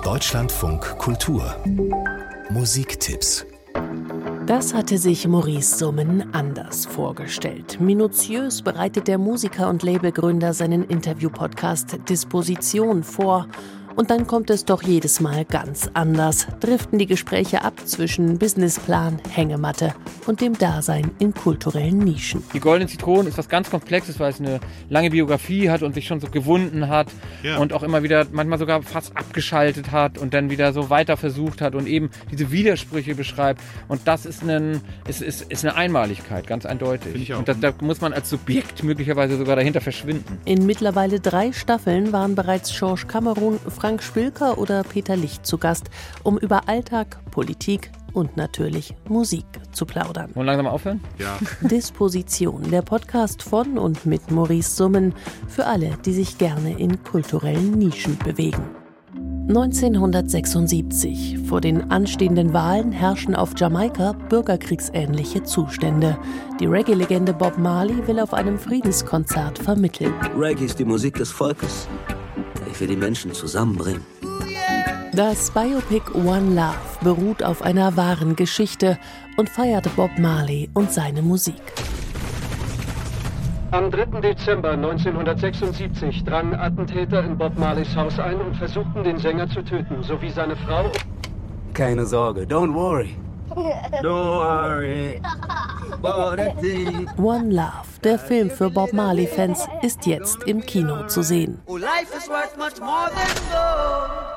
Deutschlandfunk Kultur Musiktipps. Das hatte sich Maurice Summen anders vorgestellt. Minutiös bereitet der Musiker und Labelgründer seinen Interview-Podcast Disposition vor. Und dann kommt es doch jedes Mal ganz anders. Driften die Gespräche ab zwischen Businessplan, Hängematte und dem Dasein in kulturellen Nischen. Die Goldenen Zitronen ist was ganz Komplexes, weil es eine lange Biografie hat und sich schon so gewunden hat und auch immer wieder manchmal sogar fast abgeschaltet hat und dann wieder so weiter versucht hat und eben diese Widersprüche beschreibt. Und das ist eine Einmaligkeit, ganz eindeutig. Finde ich auch. Und da muss man als Subjekt möglicherweise sogar dahinter verschwinden. In mittlerweile 3 Staffeln waren bereits Georges Cameron, Frank Spilker oder Peter Licht zu Gast, um über Alltag, Politik und natürlich Musik zu plaudern. Wollen wir langsam aufhören? Ja. Disposition, der Podcast von und mit Maurice Summen, für alle, die sich gerne in kulturellen Nischen bewegen. 1976. Vor den anstehenden Wahlen herrschen auf Jamaika bürgerkriegsähnliche Zustände. Die Reggae-Legende Bob Marley will auf einem Friedenskonzert vermitteln. Reggae ist die Musik des Volkes, die wir die Menschen zusammenbringen. Das Biopic One Love beruht auf einer wahren Geschichte und feiert Bob Marley und seine Musik. Am 3. Dezember 1976 drangen Attentäter in Bob Marleys Haus ein und versuchten, den Sänger zu töten, sowie seine Frau. Keine Sorge, don't worry. Don't worry. One Love, der Film für Bob Marley-Fans, ist jetzt im Kino zu sehen. Life is worth much more than gold.